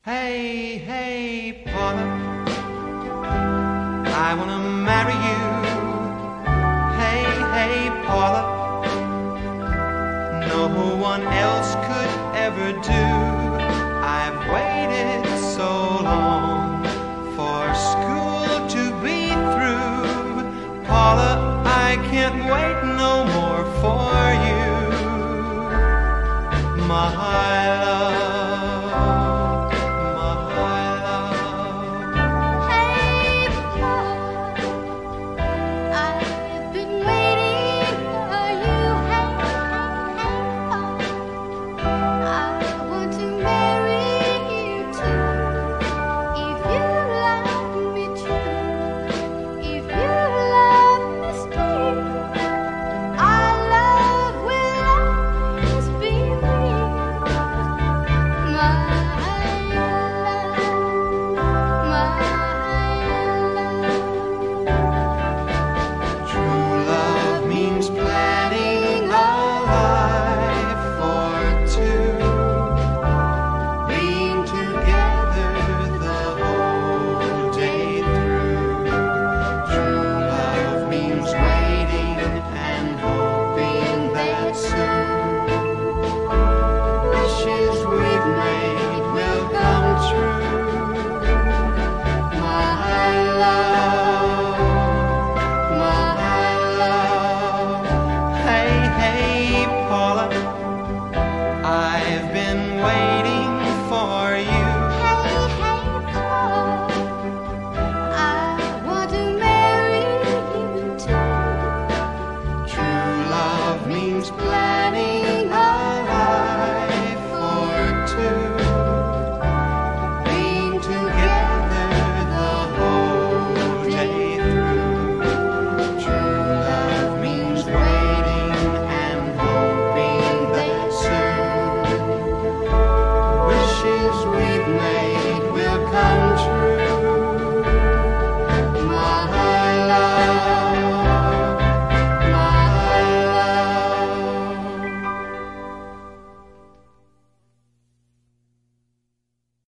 Hey, hey, Paula, I wanna marry you. Hey, hey, Paula, no one else could ever do. I've waited so long for school to be through. Paula, I can't wait no more for you. My